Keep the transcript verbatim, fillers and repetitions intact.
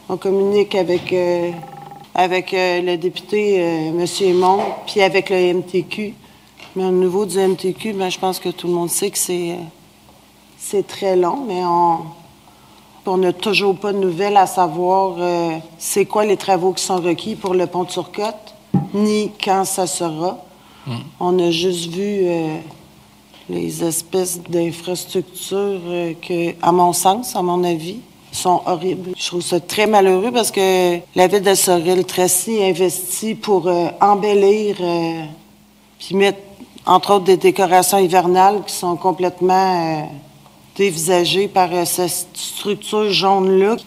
On communique avec, euh, avec euh, le député euh, M. Aymon, puis avec le M T Q. Mais au niveau du M T Q, ben, je pense que tout le monde sait que c'est, euh, c'est très long, mais on on n'a toujours pas de nouvelles à savoir euh, c'est quoi les travaux qui sont requis pour le pont de Turcotte, ni quand ça sera. Mm. On a juste vu euh, les espèces d'infrastructures euh, que, à mon sens, à mon avis, sont horribles. Je trouve ça très malheureux parce que la ville de Sorel-Tracy investit pour euh, embellir euh, puis mettre, entre autres, des décorations hivernales qui sont complètement euh, dévisagées par euh, cette structure jaune-là